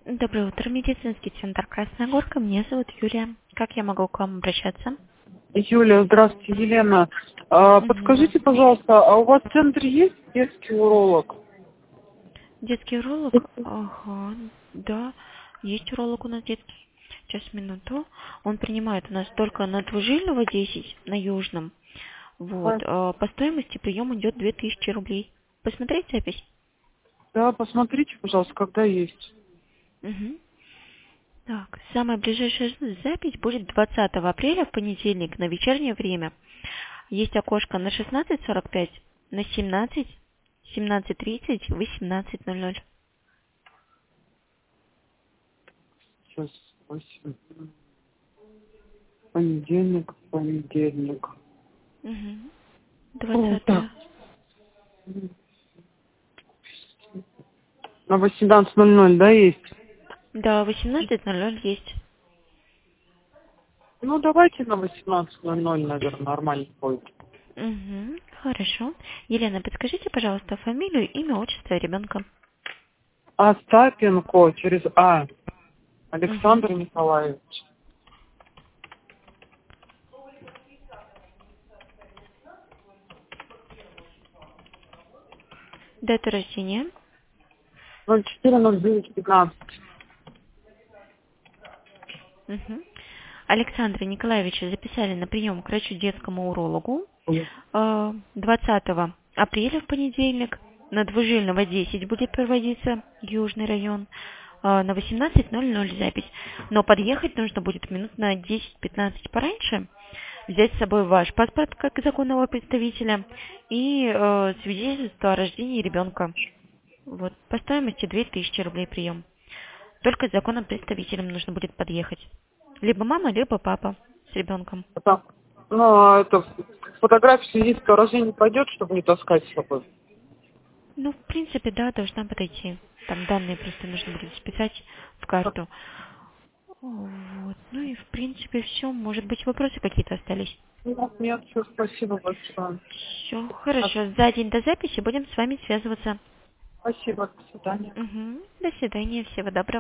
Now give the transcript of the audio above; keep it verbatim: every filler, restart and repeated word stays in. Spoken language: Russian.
Доброе утро, медицинский центр Красная Горка. Меня зовут Юлия. Как я могу к вам обращаться? Юлия, здравствуйте, Елена. А, Мгм. подскажите, пожалуйста, а у вас в центре есть детский уролог? Детский уролог? Ага, да, есть уролог у нас детский. Сейчас, минуту. Он принимает у нас только на Двужилова десять, на Южном. Вот. Ага. а, По стоимости прием идет две тысячи рублей. Посмотреть запись? Да, посмотрите, пожалуйста, когда есть. Угу. Так, самая ближайшая запись будет двадцатого апреля в понедельник на вечернее время. Есть окошко на шестнадцать сорок пять, на семнадцать, семнадцать тридцать, восемнадцать ноль ноль. Сейчас, восемь. Понедельник, понедельник. Угу. О, так. двадцатое. На восемнадцать ноль ноль, да, есть? Да, восемнадцать ноль ноль есть. Ну, давайте на восемнадцать ноль ноль, наверное, нормально будет. Угу. Хорошо. Елена, подскажите, пожалуйста, фамилию, имя, отчество ребенка. Остапенко через А. Угу. Александр Николаевич. Дата рождения. ноль четыре ноль девять пятнадцать. Угу. Александра Николаевича записали на прием к врачу детскому урологу э, двадцатого апреля в понедельник. На Двужильного десять будет проводиться Южный район. э, На восемнадцать ноль ноль запись. Но подъехать нужно будет минут на десять-пятнадцать пораньше. Взять с собой ваш паспорт как законного представителя и э, свидетельство о рождении ребенка. Вот. По стоимости две тысячи рублей прием. Только с законным представителем нужно будет подъехать. Либо мама, либо папа с ребенком. Так. Ну, а это фотография свидетельства о рождении пойдет, чтобы не таскать с собой? Ну, в принципе, да, должна подойти. Там данные просто нужно будет вписать в карту. Вот. Ну и в принципе все. Может быть, вопросы какие-то остались? Нет, нет, все, спасибо большое. Все, А, хорошо. За день до записи будем с вами связываться. Спасибо, до свидания. Угу. До свидания. Всего доброго.